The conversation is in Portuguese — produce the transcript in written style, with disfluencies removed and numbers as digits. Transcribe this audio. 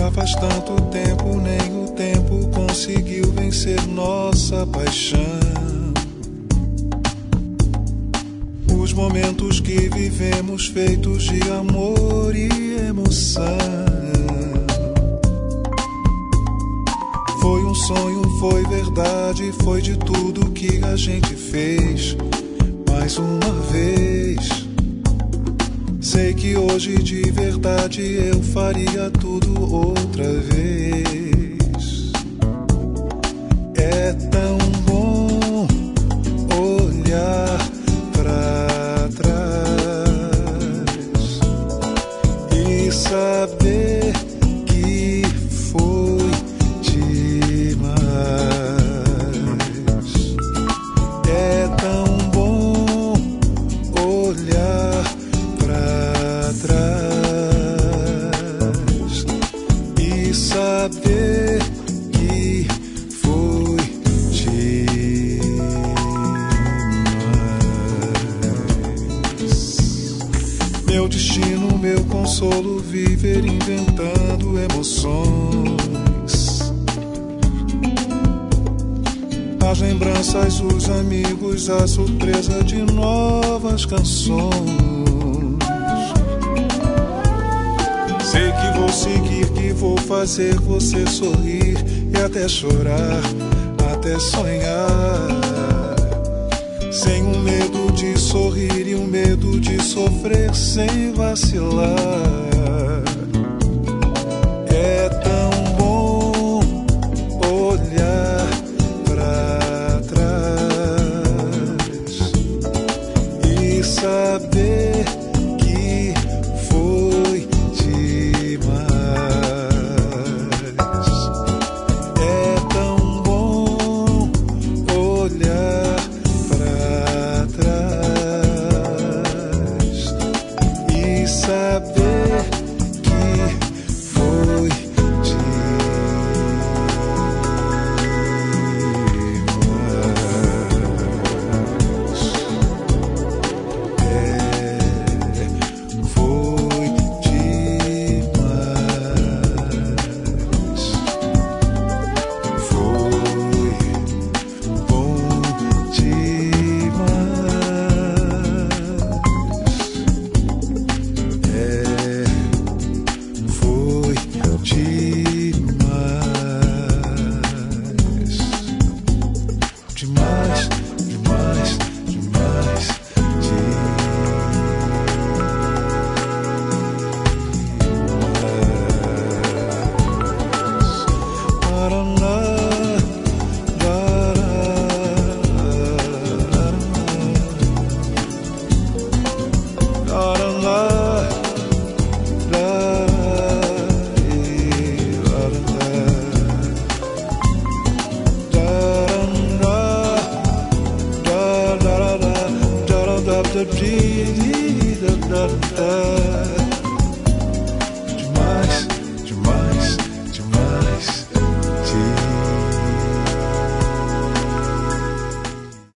Já faz tanto tempo, nem o tempo conseguiu vencer nossa paixão. Os momentos que vivemos feitos de amor e emoção. Foi um sonho, foi verdade, foi de tudo que a gente fez. Mais uma vez. Sei que hoje de verdade eu faria tudo outra vez. É tão bom olhar pra trás e saber que foi demais. É tão bom olhar pra trás e saber que foi demais. Meu destino, meu consolo, viver inventando emoções. As lembranças, os amigos, a surpresa de novas canções. Sei que vou seguir, que vou fazer você sorrir e até chorar, até sonhar. Sem o medo de sorrir e o medo de sofrer sem vacilar. É tão bom olhar pra trás e saber que foi demais. É tão bom olhar pra trás e saber que foi demais, demais, demais, demais. Paraná, da da da da da da da da.